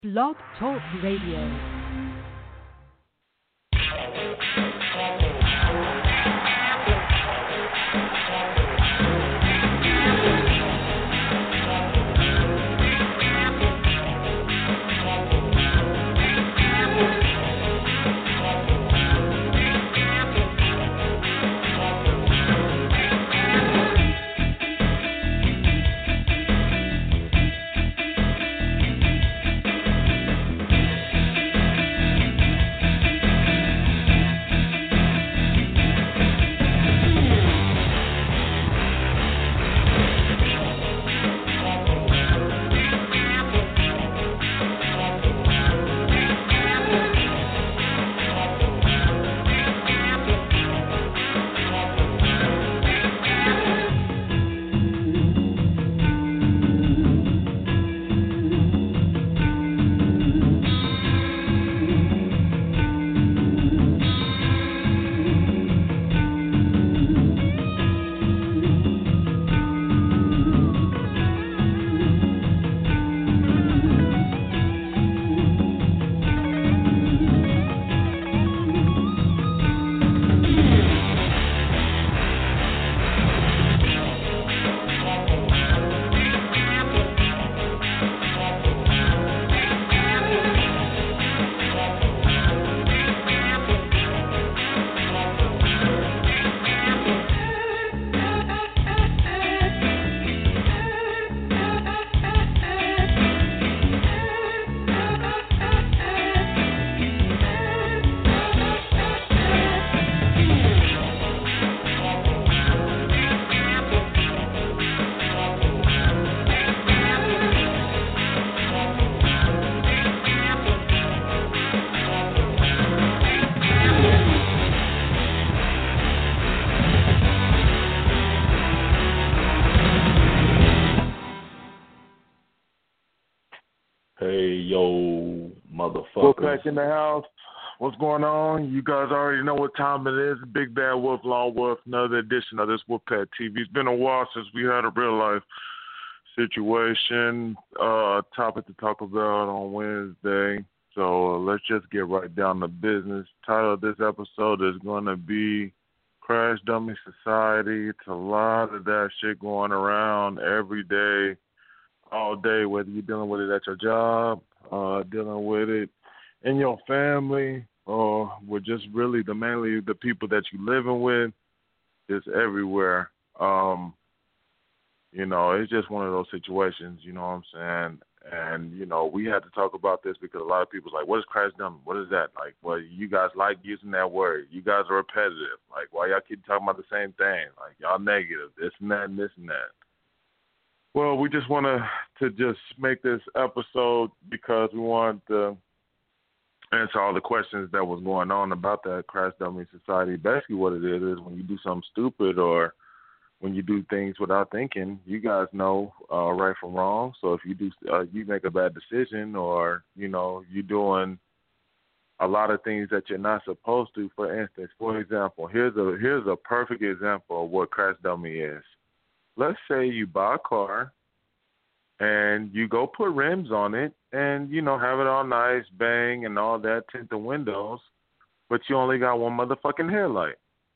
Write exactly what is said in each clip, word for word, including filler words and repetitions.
Blog Talk Radio. Back in the house. What's going on? You guys already know what time it is. Big Bad Wolf, Lone Wolf, another edition of this Wolfpack T V. It's been a while since we had a real life situation uh, topic to talk about on Wednesday. So uh, let's just get right down to business. Title of this episode is going to be Crash Dummy Society. It's a lot of that shit going around every day, all day, whether you're dealing with it at your job, uh, dealing with it in your family, or with just really the mainly the people that you living with, is everywhere. Um, you know, it's just one of those situations, you know what I'm saying? And, you know, we had to talk about this because a lot of people's like, what is crash dummy? What is that? Like, well, you guys like using that word. You guys are repetitive. Like, why y'all keep talking about the same thing? Like, y'all negative, this and that and this and that. Well, we just want to to just make this episode because we want to answer all the questions that was going on about that Crash Dummy Society. Basically what it is is when you do something stupid or when you do things without thinking, you guys know uh, right from wrong. So if you do, uh, you make a bad decision or, you know, you're doing a lot of things that you're not supposed to. For instance, for example, here's a here's a perfect example of what Crash Dummy is. Let's say you buy a car and you go put rims on it and, you know, have it all nice, bang, and all that, tint the windows, but you only got one motherfucking headlight.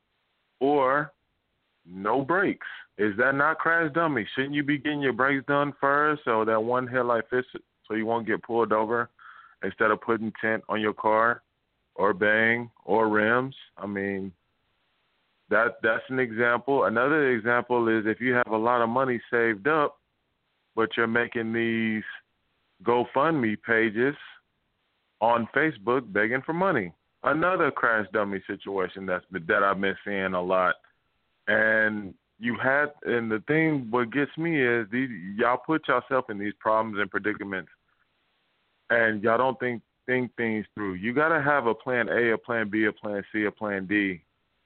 Or no brakes. Is that not crash dummy? Shouldn't you be getting your brakes done first so that one headlight fits it so you won't get pulled over instead of putting tint on your car or bang or rims? I mean, that that's an example. Another example is if you have a lot of money saved up, but you're making these GoFundMe pages on Facebook begging for money. Another crash dummy situation that's been, that I've been seeing a lot. And you had, and the thing what gets me is these y'all put yourself in these problems and predicaments, and y'all don't think think things through. You got to have a plan A, a plan B, a plan C, a plan D.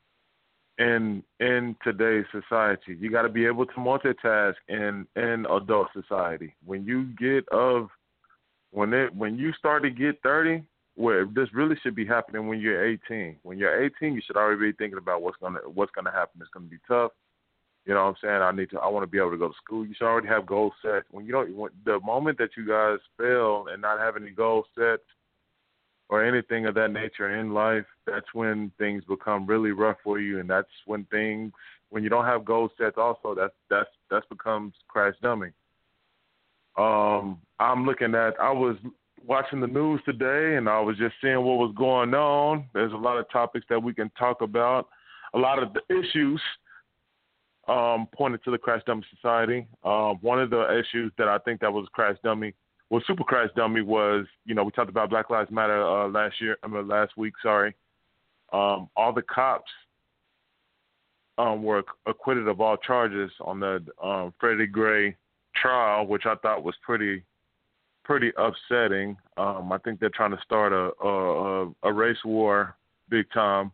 In in today's society, you got to be able to multitask in in adult society. When you get of when it when you start to get thirty, where this really should be happening when you're eighteen. When you're eighteen, you should already be thinking about what's gonna what's gonna happen. It's gonna be tough. You know what I'm saying? I need to. I want to be able to go to school. You should already have goals set. When you don't, when, the moment that you guys fail and not have any goals set or anything of that nature in life, that's when things become really rough for you, and that's when things, when you don't have goals set, also that's that's that's becomes crash dummy. Um, I'm looking at. I was watching the news today, and I was just seeing what was going on. There's a lot of topics that we can talk about. A lot of the issues um, pointed to the Crash Dummy Society. Um, one of the issues that I think that was Crash Dummy, well, Super Crash Dummy was, you know, we talked about Black Lives Matter uh, last year, I mean, last week, sorry. Um, all the cops um, were acquitted of all charges on the um, Freddie Gray trial, which I thought was pretty pretty upsetting. Um, I think they're trying to start a, a, a race war big time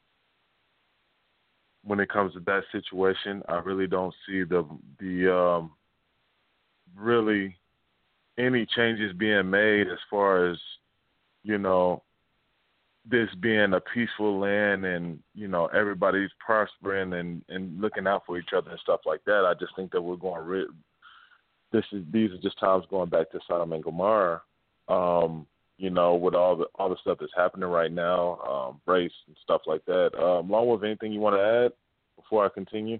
when it comes to that situation. I really don't see the the um, really any changes being made as far as, you know, this being a peaceful land and, you know, everybody's prospering and, and looking out for each other and stuff like that. I just think that we're going rid. This is these are just times going back to Sodom and Gomorrah. Um, you know, with all the all the stuff that's happening right now, um, race and stuff like that. Um, Long Wolf, anything you want to add before I continue?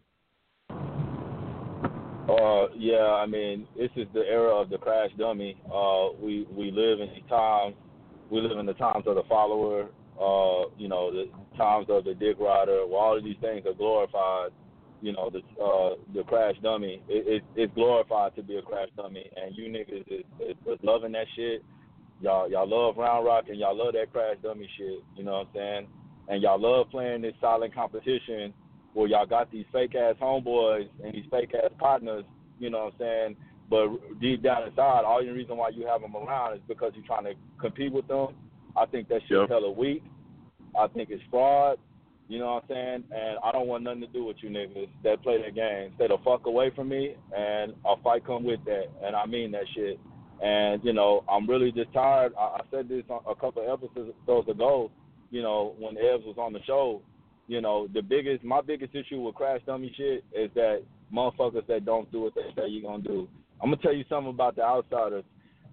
Uh, yeah, I mean, this is the era of the crash dummy. Uh, we we live in the times, we live in the times of the follower. Uh, you know, the times of the dick rider. Where all of these things are glorified. You know, the uh, the crash dummy. It, it, it's glorified to be a crash dummy, and you niggas is, is, is loving that shit. Y'all y'all love Round Rock and y'all love that crash dummy shit. You know what I'm saying? And y'all love playing this silent competition where y'all got these fake ass homeboys and these fake ass partners, you know what I'm saying? But deep down inside, all the reason why you have them around is because you're trying to compete with them. I think that shit's Yep. hella weak. I think it's fraud, you know what I'm saying? And I don't want nothing to do with you niggas that play that game. Stay the fuck away from me, and a fight come with that. And I mean that shit. And, you know, I'm really just tired. I, I said this a couple of episodes ago, you know, when Evs was on the show. You know, the biggest, my biggest issue with crash dummy shit is that motherfuckers that don't do what they say you're going to do. I'm going to tell you something about the outsiders.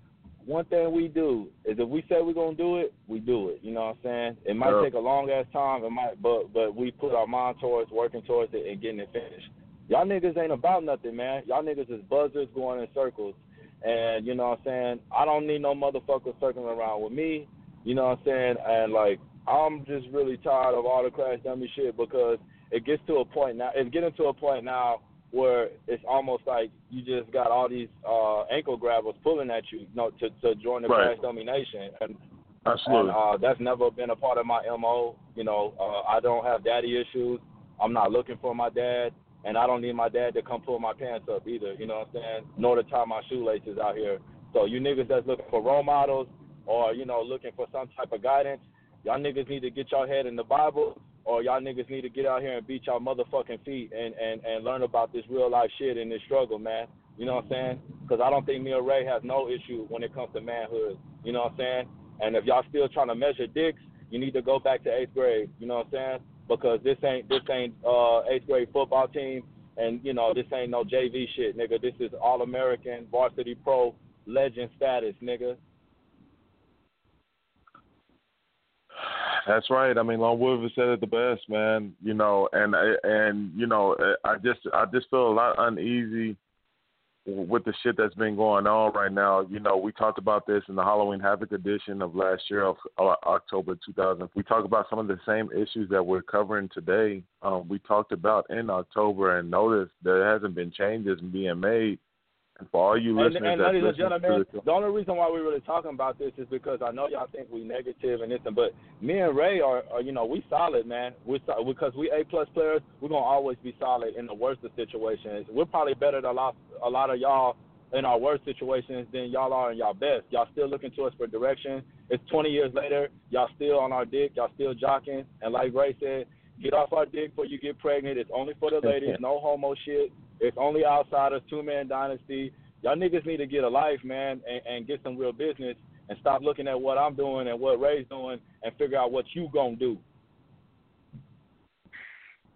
One thing we do is if we say we're going to do it, we do it. You know what I'm saying? It might Yep. take a long-ass time, it might, but but we put our mind towards working towards it and getting it finished. Y'all niggas ain't about nothing, man. Y'all niggas is buzzers going in circles. And, you know what I'm saying, I don't need no motherfucker circling around with me. You know what I'm saying? And, like, I'm just really tired of all the crash dummy shit because it gets to a point now. It's getting to a point now where it's almost like you just got all these uh, ankle grabbers pulling at you, you know, to, to join the Right. crash dummy nation. And, Absolutely. and uh, that's never been a part of my M O. You know, uh, I don't have daddy issues. I'm not looking for my dad. And I don't need my dad to come pull my pants up either, you know what I'm saying, nor to tie my shoelaces out here. So you niggas that's looking for role models or, you know, looking for some type of guidance, y'all niggas need to get y'all head in the Bible, or y'all niggas need to get out here and beat y'all motherfucking feet and, and, and learn about this real life shit and this struggle, man. You know what I'm saying? Because I don't think me or Ray has no issue when it comes to manhood. You know what I'm saying? And if y'all still trying to measure dicks, you need to go back to eighth grade. You know what I'm saying? Because this ain't this ain't uh, eighth grade football team, and you know this ain't no J V shit, nigga. This is All American, varsity pro, legend status, nigga. That's right. I mean, Lone Wolf has said it the best, man. You know, and and you know, I just I just feel a lot uneasy with the shit that's been going on right now. You know, we talked about this in the Halloween Havoc edition of last year, of uh, October two thousand. We talked about some of the same issues that we're covering today. Um, we talked about in October, and noticed there hasn't been changes being made. And for all you and, listeners, and that's ladies and listening gentlemen, to this, the only reason why we're really talking about this is because I know y'all think we negative and this, and but me and Ray are, are you know, we solid, man. We're so, because we A plus players, we're gonna always be solid in the worst of situations. We're probably better than a lot, a lot of y'all in our worst situations than y'all are in y'all best. Y'all still looking to us for direction. It's twenty years later, y'all still on our dick, y'all still jocking, and like Ray said, get off our dick before you get pregnant. It's only for the ladies, no homo shit. It's only outsiders, two-man dynasty. Y'all niggas need to get a life, man, and, and get some real business and stop looking at what I'm doing and what Ray's doing and figure out what you gonna do.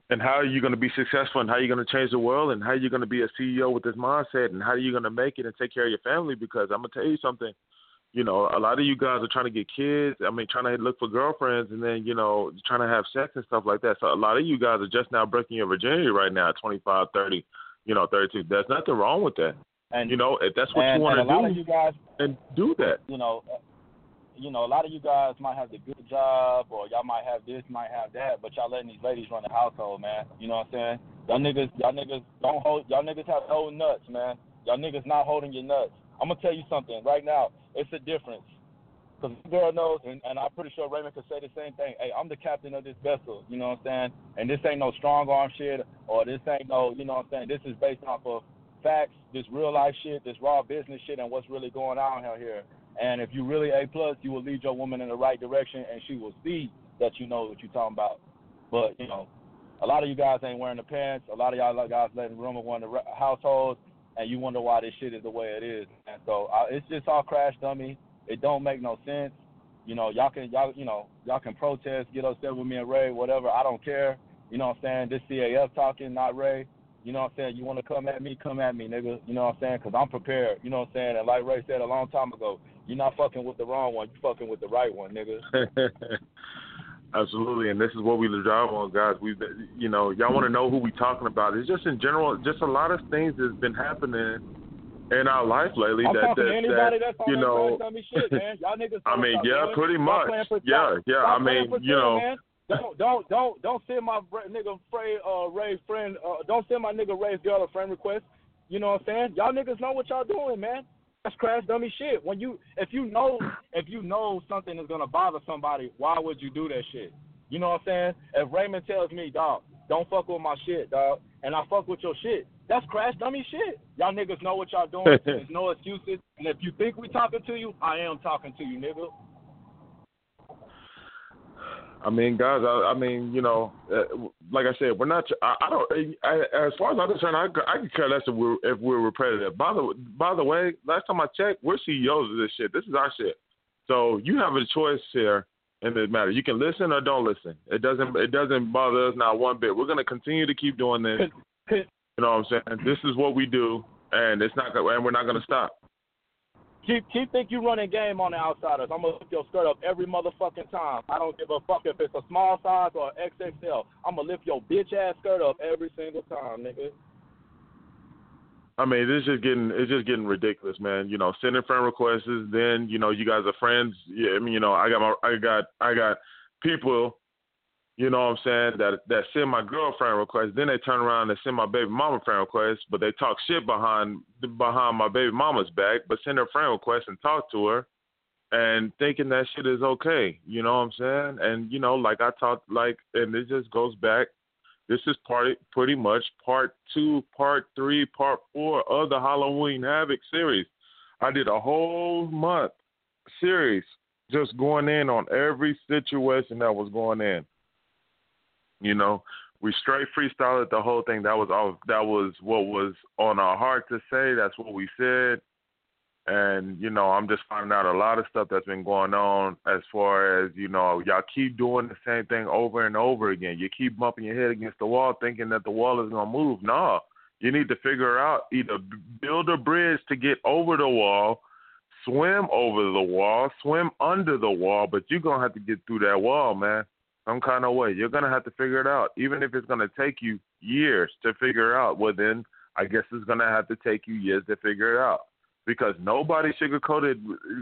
and how are you going to be successful, and how are you going to change the world, and how are you going to be a C E O with this mindset, and how are you going to make it and take care of your family? Because I'm going to tell you something, you know, a lot of you guys are trying to get kids. I mean, trying to look for girlfriends, and then, you know, trying to have sex and stuff like that. So a lot of you guys are just now breaking your virginity right now at twenty-five, thirty, you know, thirty-two. There's nothing wrong with that. And, you know, if that's what and, you want to do, a lot of you guys, and do that. You know, you know, a lot of you guys might have the good job, or y'all might have this, might have that, but y'all letting these ladies run the household, man. You know what I'm saying? Y'all niggas, y'all niggas don't hold, y'all niggas have no nuts, man. Y'all niggas not holding your nuts. I'm gonna tell you something right now. It's a difference. Because the girl knows, and, and I'm pretty sure Raymond could say the same thing. Hey, I'm the captain of this vessel, you know what I'm saying? And this ain't no strong arm shit, or this ain't no, you know what I'm saying? This is based off of facts, this real life shit, this raw business shit, and what's really going on out here. And if you really A plus, you will lead your woman in the right direction, and she will see that you know what you're talking about. But, you know, a lot of you guys ain't wearing the pants. A lot of y'all guys letting rumor run the households, and you wonder why this shit is the way it is. And so uh, it's just all crash dummy. It don't make no sense. You know, y'all can y'all you know y'all can protest, get upset with me and Ray, whatever. I don't care. You know what I'm saying? This C A F talking, not Ray. You know what I'm saying? You want to come at me, come at me, nigga. You know what I'm saying? Because I'm prepared. You know what I'm saying? And like Ray said a long time ago, you're not fucking with the wrong one. You're fucking with the right one, nigga. Absolutely, and this is what we drive on, guys. We, you know, y'all want to know who we talking about? It's just in general, just a lot of things that's been happening in our life lately. I'm that talking that, to anybody that that's on you know, that me shit, man. Y'all niggas. I mean, yeah, doing. pretty Stop much. For, yeah, stop, yeah. stop I mean, you know. Man. Don't don't don't don't send my nigga Ray uh Ray friend uh don't send my nigga Ray's girl a friend request. You know what I'm saying? Y'all niggas know what y'all doing, man. That's crash dummy shit. When you if you know if you know something is gonna bother somebody, why would you do that shit? You know what I'm saying? If Raymond tells me, dog, don't fuck with my shit, dog, and I fuck with your shit, that's crash dummy shit. Y'all niggas know what y'all doing. There's no excuses. And if you think we talking to you, I am talking to you, nigga. I mean, guys, I, I mean, you know, uh, like I said, we're not. I, I don't. I, as far as I'm concerned, I, I can care less if we're if we're repetitive. By the by the way, last time I checked, we're C E Os of this shit. This is our shit. So you have a choice here in this matter. You can listen or don't listen. It doesn't. It doesn't bother us not one bit. We're gonna continue to keep doing this. You know what I'm saying? This is what we do, and it's not. And we're not gonna stop. Keep keep think you running game on the outsiders. I'm gonna lift your skirt up every motherfucking time. I don't give a fuck if it's a small size or X X L. I'm gonna lift your bitch ass skirt up every single time, nigga. I mean, it's just getting it's just getting ridiculous, man. You know, sending friend requests, then you know, you guys are friends. Yeah, I mean, you know, I got my I got I got people, you know what I'm saying, that that send my girlfriend requests, then they turn around and send my baby mama friend requests, but they talk shit behind behind my baby mama's back, but send her friend requests and talk to her and thinking that shit is okay. You know what I'm saying? And, you know, like I talked, like, and it just goes back. This is part, pretty much part two, part three, part four of the Halloween Havoc series. I did a whole month series just going in on every situation that was going in. You know, we straight freestyled the whole thing. That was all. That was what was on our heart to say. That's what we said. And, you know, I'm just finding out a lot of stuff that's been going on as far as, you know, y'all keep doing the same thing over and over again. You keep bumping your head against the wall thinking that the wall is going to move. No, you need to figure out either build a bridge to get over the wall, swim over the wall, swim under the wall, but you're going to have to get through that wall, man. Some kind of way. You're going to have to figure it out. Even if it's going to take you years to figure out, well, then I guess it's going to have to take you years to figure it out. Because nobody sugarcoated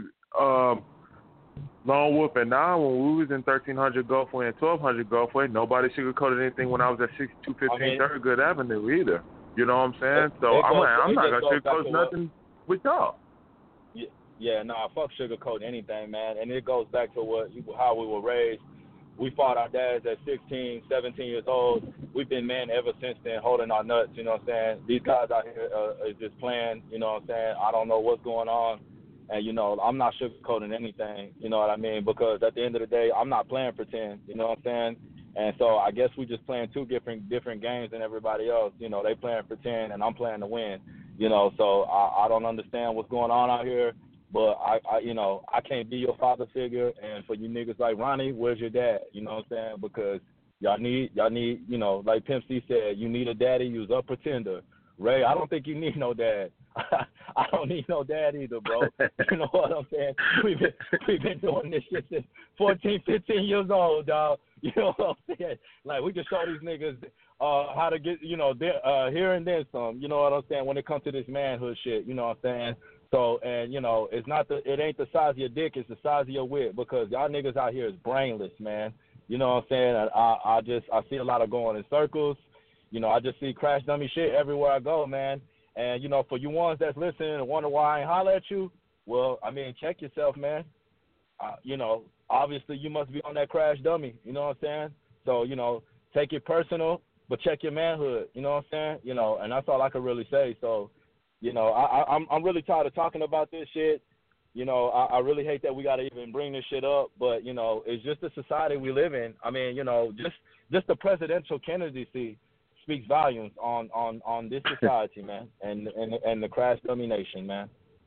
um, Lone Wolf and now when we was in thirteen hundred Gulfway and twelve hundred Gulfway, nobody sugarcoated anything when I was at sixty-two fifteen I mean, Thurgood Avenue either. You know what I'm saying? It, so it I'm, goes, like, I'm not going to sugarcoat to nothing what, with y'all. Yeah, yeah, no, nah, fuck sugarcoat anything, man. And it goes back to what how we were raised. We fought our dads at sixteen, seventeen years old. We've been men ever since then, holding our nuts, you know what I'm saying? These guys out here uh, is just playing, you know what I'm saying? I don't know what's going on. And, you know, I'm not sugarcoating anything, you know what I mean? Because at the end of the day, I'm not playing pretend, you know what I'm saying? And so I guess we just playing two different different games than everybody else. You know, they playing pretend and I'm playing to win, you know? So I, I don't understand what's going on out here. But, I, I, you know, I can't be your father figure. And for you niggas like Ronnie, where's your dad? You know what I'm saying? Because Y'all need, y'all need, you know, like Pimp C said, you need a daddy, you's a pretender. Ray, I don't think you need no dad. I don't need no dad either, bro. You know what I'm saying? We've been, we've been doing this shit since fourteen, fifteen years old, dog. You know what I'm saying? Like, we can show these niggas uh, how to get, you know, there, uh, here and then some. You know what I'm saying? When it comes to this manhood shit, you know what I'm saying? So, and, you know, it's not the, it ain't the size of your dick, it's the size of your wit, because y'all niggas out here is brainless, man. You know what I'm saying? I, I, I just, I see a lot of going in circles. You know, I just see crash dummy shit everywhere I go, man. And, you know, for you ones that's listening and wonder why I ain't holler at you, well, I mean, check yourself, man. Uh, you know, obviously you must be on that crash dummy, you know what I'm saying? So, you know, take it personal, but check your manhood, you know what I'm saying? You know, and that's all I can really say. So, you know, I, I, I'm I'm really tired of talking about this shit. You know, I, I really hate that we got to even bring this shit up, but, you know, it's just the society we live in. I mean, you know, just just the presidential candidacy speaks volumes on, on, on this society, man, and, and and the crash dummy nation, man.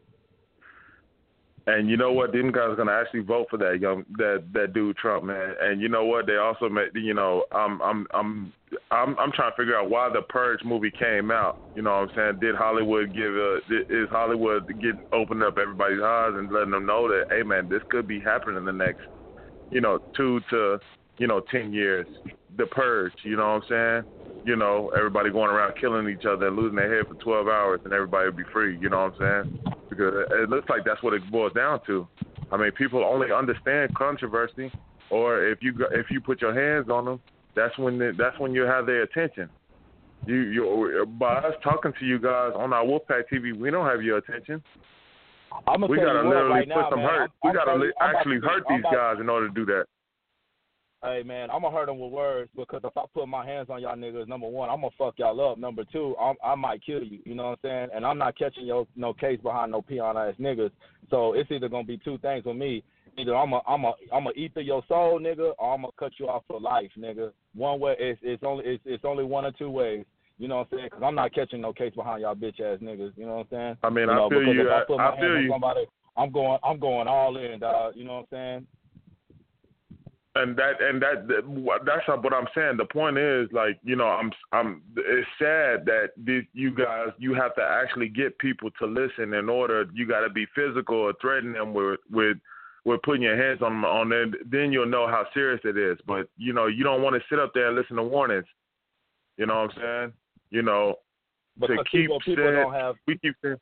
And you know what? Them guys are gonna actually vote for that young that that dude Trump, man. And you know what? They also made, you know, I'm I'm I'm I'm I'm trying to figure out why the Purge movie came out. You know what I'm saying? Did Hollywood give a did, is Hollywood get open up everybody's eyes and letting them know that, hey man, this could be happening in the next, you know, two to you know ten years. The Purge, you know what I'm saying? You know, everybody going around killing each other and losing their head for twelve hours, and everybody will be free. You know what I'm saying? Because it looks like that's what it boils down to. I mean, people only understand controversy, or if you if you put your hands on them, that's when they, that's when you have their attention. You you by us talking to you guys on our Wolfpack T V, we don't have your attention. I'm gonna we tell gotta you what, literally right put now, some man, hurt. I'm, we gotta I'm li- I'm actually to, hurt I'm these about, guys in order to do that. Hey, man, I'm going to hurt them with words, because if I put my hands on y'all niggas, number one, I'm going to fuck y'all up. Number two, I'm, I might kill you, you know what I'm saying? And I'm not catching your no case behind no peon-ass niggas. So it's either going to be two things with me. Either I'm going I'm I'm to eat through your soul, nigga, or I'm going to cut you off for life, nigga. One way, it's, it's, only, it's, it's only one or two ways. You know what I'm saying? Because I'm not catching no case behind y'all bitch-ass niggas, you know what I'm saying? I mean, you know, I feel because you. if I put my I hands feel on you. somebody, I'm going, I'm going all in, dog, you know what I'm saying? And that and that that's what I'm saying. The point is, like, you know, I'm I'm. It's sad that this, you guys you have to actually get people to listen in order. You got to be physical or threaten them with with with putting your hands on them on them. Then you'll know how serious it is. But you know, you don't want to sit up there and listen to warnings. You know what I'm saying? You know, because to keep people, people saying, don't have. we keep saying.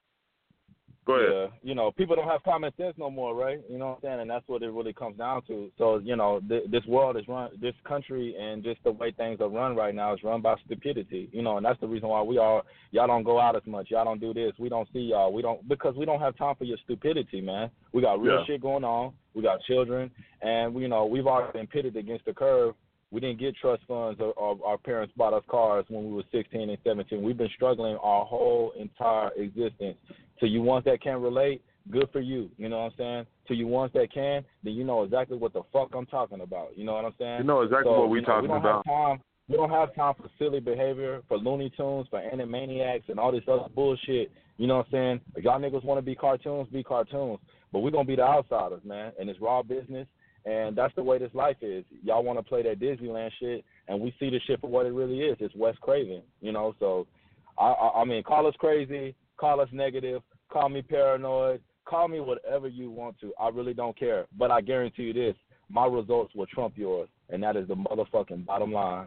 Go ahead. Yeah, you know, people don't have common sense no more, right? You know what I'm saying? And that's what it really comes down to. So, you know, th- this world is run, this country and just the way things are run right now is run by stupidity, you know, and that's the reason why we are, y'all don't go out as much. Y'all don't do this. We don't see y'all. We don't, because we don't have time for your stupidity, man. We got real Yeah. shit going on. We got children, and, we, you know, we've already been pitted against the curve. We didn't get trust funds, or, or our parents bought us cars when we were sixteen and seventeen. We've been struggling our whole entire existence. To you ones that can't relate, good for you. You know what I'm saying? To you ones that can, then you know exactly what the fuck I'm talking about. You know what I'm saying? You know exactly so, what we're you know, talking we don't about. Have time, we don't have time for silly behavior, for Looney Tunes, for Animaniacs, and all this other bullshit. You know what I'm saying? If y'all niggas want to be cartoons, be cartoons. But we're going to be the outsiders, man. And it's raw business. And that's the way this life is. Y'all want to play that Disneyland shit, and we see the shit for what it really is. It's Wes Craven, you know. So, I, I, I mean, call us crazy, call us negative, call me paranoid, call me whatever you want to. I really don't care. But I guarantee you this, my results will trump yours, and that is the motherfucking bottom line.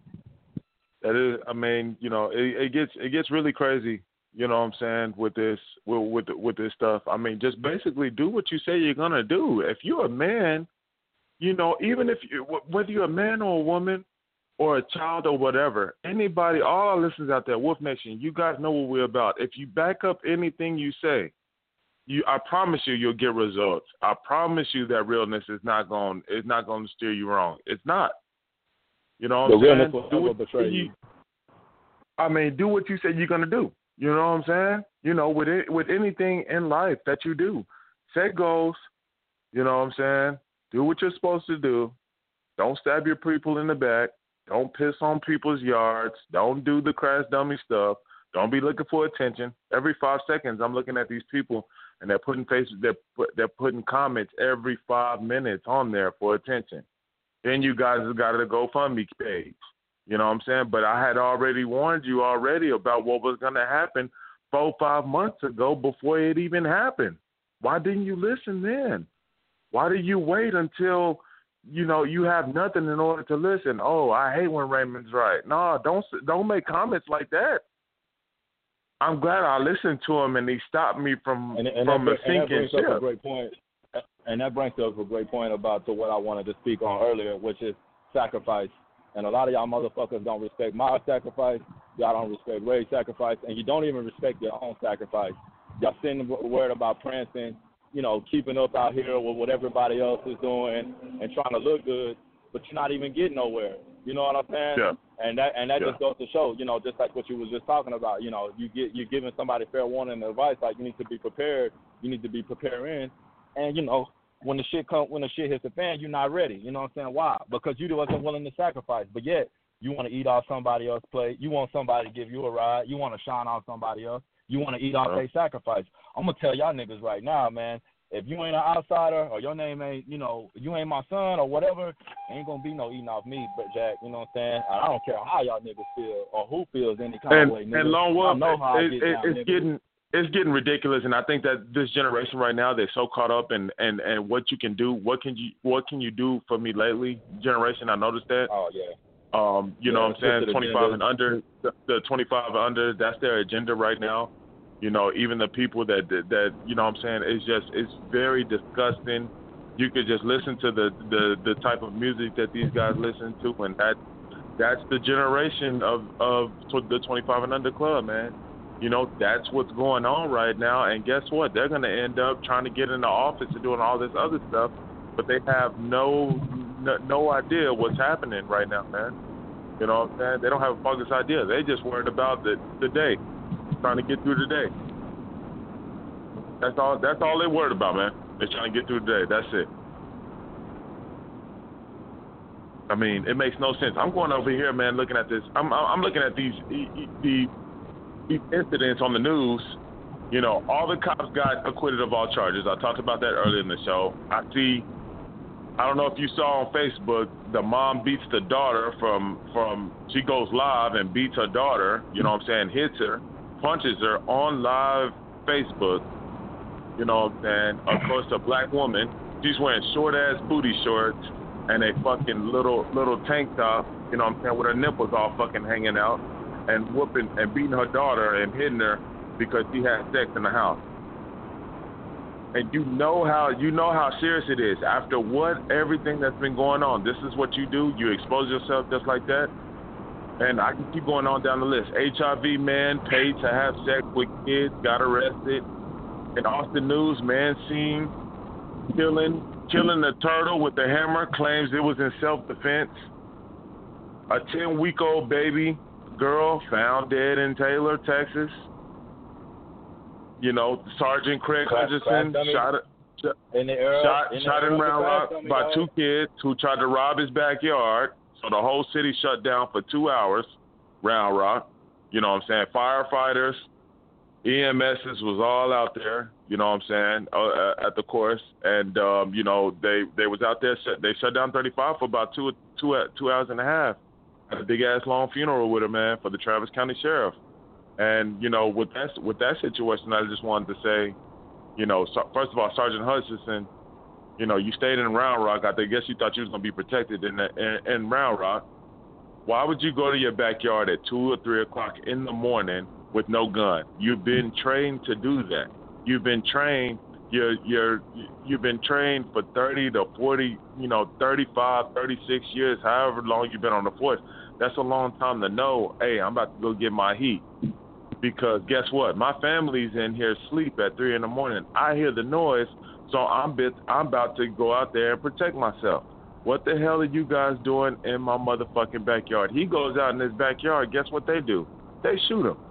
That is, I mean, you know, it, it gets it gets really crazy. You know what I'm saying, with this with with, with this stuff. I mean, just basically do what you say you're gonna do. If you're a man, you know, even if you, whether you're a man or a woman or a child or whatever, anybody, all our listeners out there, Wolf Nation, you guys know what we're about. If you back up anything you say, you, I promise you, you'll get results. I promise you that realness is not going, it's not going to steer you wrong. It's not. You know what I'm the saying? realness will do never what, betray you. you. I mean, do what you say you're gonna do. You know what I'm saying? You know, with it, with anything in life that you do, set goals. You know what I'm saying? Do what you're supposed to do. Don't stab your people in the back. Don't piss on people's yards. Don't do the crash dummy stuff. Don't be looking for attention. Every five seconds, I'm looking at these people, and they're putting faces. They're they're putting comments every five minutes on there for attention. then you guys have got a GoFundMe page. You know what I'm saying? But I had already warned you already about what was going to happen four, five months ago before it even happened. Why didn't you listen then? Why did you wait until, you know, you have nothing in order to listen? Oh, I hate when Raymond's right. No, don't don't make comments like that. I'm glad I listened to him and he stopped me from and, and from that, a sinking and that brings ship. up a great point. And that brings up a great point about to what I wanted to speak on earlier, which is sacrifice. And a lot of y'all motherfuckers don't respect my sacrifice. Y'all don't respect Ray's sacrifice, and you don't even respect your own sacrifice. Y'all sitting worried about prancing, you know, keeping up out here with what everybody else is doing and trying to look good, but you're not even getting nowhere. You know what I'm saying? Yeah. And that and that yeah. just goes to show, you know, just like what you was just talking about. You know, you get you're giving somebody fair warning and advice, like you need to be prepared. You need to be preparing, and you know. When the shit come, when the shit hits the fan, you're not ready. You know what I'm saying? Why? Because you wasn't willing to sacrifice. But yet, you want to eat off somebody else's plate. You want somebody to give you a ride. You want to shine on somebody else. You want to eat off their sacrifice. I'm gonna tell y'all niggas right now, man. If you ain't an outsider or your name ain't, you know, you ain't my son or whatever, ain't gonna be no eating off me, but Jack. You know what I'm saying? I don't care how y'all niggas feel or who feels any kind and, of way. Niggas. And Lone Wolf, I know how it, I get it, down, it's niggas. getting. It's getting ridiculous, and I think that this generation right now, they're so caught up in, and and what you can do, what can you what can you do for me lately? Generation, I noticed that. Oh yeah. Um, you yeah, know what I'm saying? twenty-five agenda. and under, the, the twenty-five and under, that's their agenda right now. You know, even the people that, that that you know what I'm saying, it's just it's very disgusting. You could just listen to the, the, the type of music that these guys listen to, and that that's the generation of of the twenty-five and under club, man. You know, that's what's going on right now. And guess what? They're going to end up trying to get in the office and doing all this other stuff, but they have no, no no idea what's happening right now, man. You know what I'm saying? They don't have a fucking idea. They just worried about the, the day, trying to get through the day. That's all That's all they're worried about, man. They're trying to get through the day. That's it. I mean, it makes no sense. I'm going over here, man, looking at this. I'm I'm looking at these the These incidents on the news. You know, all the cops got acquitted of all charges. I talked about that earlier in the show. I see, I don't know if you saw on Facebook, the mom beats the daughter from, from she goes live and beats her daughter, you know what I'm saying, hits her, punches her on live Facebook. You know what I'm saying? Of course, a black woman, she's wearing short-ass booty shorts and a fucking little little tank top, you know what I'm saying, with her nipples all fucking hanging out, and whooping and beating her daughter and hitting her because she had sex in the house. And you know how you know how serious it is. After what everything that's been going on, this is what you do. You expose yourself just like that. And I can keep going on down the list. H I V man paid to have sex with kids, got arrested. In Austin News, man seen killing killing a turtle with a hammer, claims it was in self-defense. A ten-week-old baby girl found dead in Taylor, Texas. You know, Sergeant Craig Hutchinson shot, shot, in the era, shot, in, shot in Round Rock by two kids who tried to rob his backyard. So the whole city shut down for two hours, Round Rock. You know what I'm saying? Firefighters, E M S's was all out there, you know what I'm saying, uh, at the course. And, um, you know, they, they was out there. They shut down thirty-five for about two, two, two hours and a half. Had a big-ass long funeral with her, man, for the Travis County Sheriff. And, you know, with that, with that situation, I just wanted to say, you know, so, first of all, Sergeant Hutchinson, you know, you stayed in Round Rock. I guess you thought you was going to be protected in, the, in, in Round Rock. Why would you go to your backyard at two or three o'clock in the morning with no gun? You've been trained to do that. You've been trained. You're you're you've been trained for thirty to forty, you know, thirty-five, thirty-six years, however long you've been on the force. That's a long time to know, hey, I'm about to go get my heat. Because guess what? My family's in here asleep at three in the morning. I hear the noise, so I'm bit, I'm about to go out there and protect myself. What the hell are you guys doing in my motherfucking backyard? He goes out in his backyard. Guess what they do? They shoot him.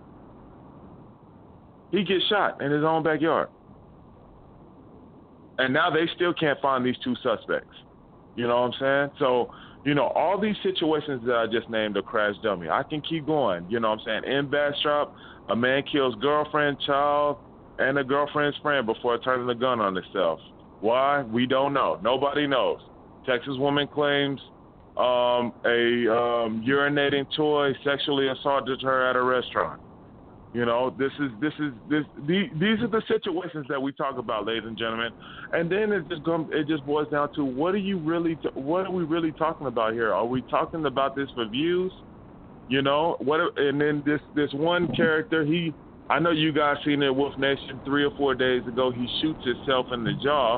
He gets shot in his own backyard. And now they still can't find these two suspects. You know what I'm saying? So, you know, all these situations that I just named are crash dummy. I can keep going. You know what I'm saying? In Bastrop, a man kills girlfriend, child, and a girlfriend's friend before turning the gun on himself. Why? We don't know. Nobody knows. Texas woman claims um, a um, urinating toy sexually assaulted her at a restaurant. You know, this is this is this. The, these are the situations that we talk about, ladies and gentlemen. And then it just comes, it just boils down to what are you really, t- what are we really talking about here? Are we talking about this for views? You know, what? And then this this one character, he, I know you guys seen it, Wolf Nation, three or four days ago. He shoots himself in the jaw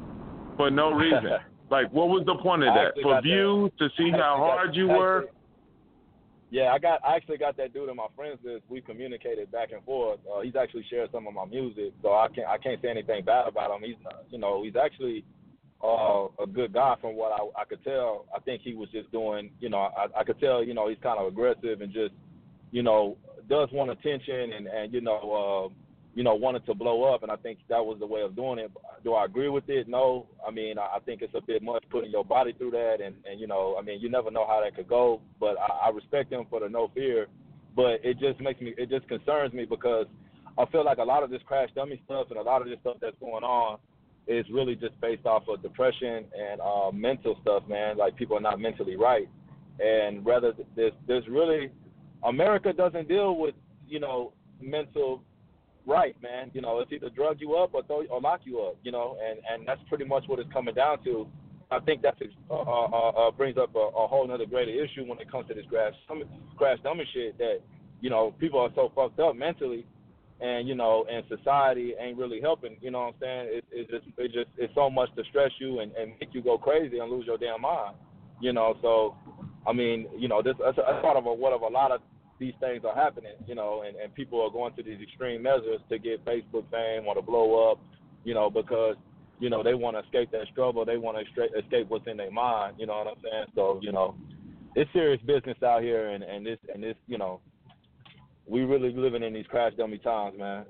for no reason. Like, what was the point of that? For views, to see how hard you were? Yeah, I got. I actually got that dude in my friends list. We communicated back and forth. Uh, he's actually shared some of my music, so I can't. I can't say anything bad about him. He's, not, you know, he's actually uh, a good guy from what I, I could tell. I think he was just doing, you know, I, I could tell, you know, he's kind of aggressive and just, you know, does want attention and and you know, uh, you know, wanted to blow up, and I think that was the way of doing it. Do I agree with it? No. I mean, I think it's a bit much putting your body through that, and, and you know, I mean, you never know how that could go, but I, I respect him for the no fear, but it just makes me, it just concerns me because I feel like a lot of this crash dummy stuff and a lot of this stuff that's going on is really just based off of depression and uh, mental stuff, man, like people are not mentally right, and rather there's, there's really, America doesn't deal with, you know, mental right, man. You know, it's either drug you up or throw or lock you up. You know, and, and that's pretty much what it's coming down to. I think that uh, uh, uh, brings up a, a whole other greater issue when it comes to this crash crash dummy shit. That, you know, people are so fucked up mentally, and you know, and society ain't really helping. You know what I'm saying? It, it just it just it's so much to stress you and, and make you go crazy and lose your damn mind. You know, so I mean, you know, this that's, that's part of a, what of a lot of these things are happening, you know, and, and people are going to these extreme measures to get Facebook fame or to blow up, you know, because, you know, they want to escape that struggle. They want to escape what's in their mind, you know what I'm saying? So, you know, it's serious business out here, and, and this, and this, you know, we really living in these crash dummy times, man.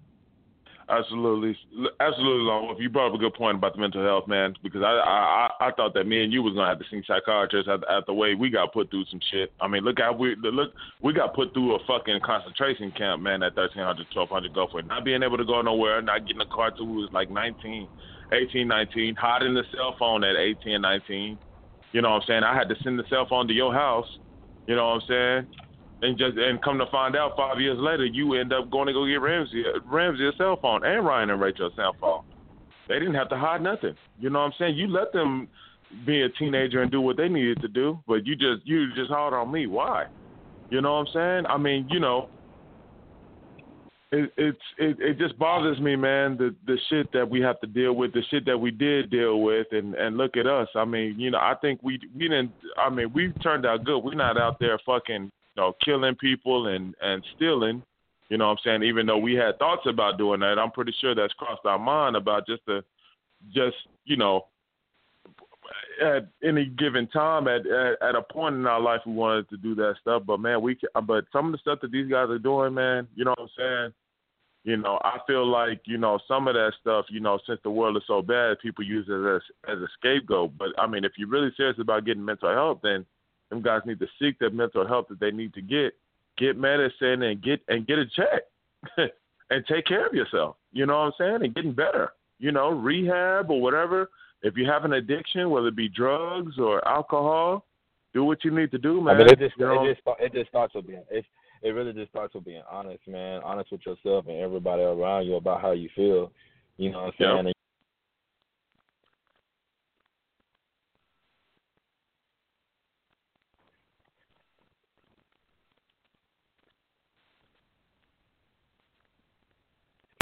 Absolutely, absolutely, Long Wolf. You brought up a good point about the mental health, man. Because I, I, I thought that me and you was gonna have to see psychiatrists at, at the way we got put through some shit. I mean, look how we look. We got put through a fucking concentration camp, man. At thirteen hundred, twelve hundred go for it. Not being able to go nowhere, not getting a car till we was like nineteen, eighteen, nineteen, hiding the cell phone at eighteen, nineteen. You know what I'm saying? I had to send the cell phone to your house. You know what I'm saying? And just and come to find out, five years later, you end up going to go get Ramsey, Ramsey a cell phone and Ryan and Rachel a cell phone. They didn't have to hide nothing. You know what I'm saying? You let them be a teenager and do what they needed to do, but you just you just hard on me. Why? You know what I'm saying? I mean, you know, it it's it, it just bothers me, man. The the shit that we have to deal with, the shit that we did deal with, and, and look at us. I mean, you know, I think we we didn't. I mean, we turned out good. We're not out there fucking, you know, killing people and, and stealing, you know what I'm saying? Even though we had thoughts about doing that, I'm pretty sure that's crossed our mind about just the, just, you know, at any given time, at, at at a point in our life, we wanted to do that stuff. But man, we, but some of the stuff that these guys are doing, man, you know what I'm saying? You know, I feel like, you know, some of that stuff, you know, since the world is so bad, people use it as as a scapegoat. But I mean, if you're really serious about getting mental health, then them guys need to seek the mental health that they need to get, get medicine, and get and get a check, and take care of yourself. You know what I'm saying? And getting better. You know, rehab or whatever. If you have an addiction, whether it be drugs or alcohol, do what you need to do, man. I mean, it just you know? it just it just starts with being it. It really just starts with being honest, man. Honest with yourself and everybody around you about how you feel. You know what I'm saying? Yep.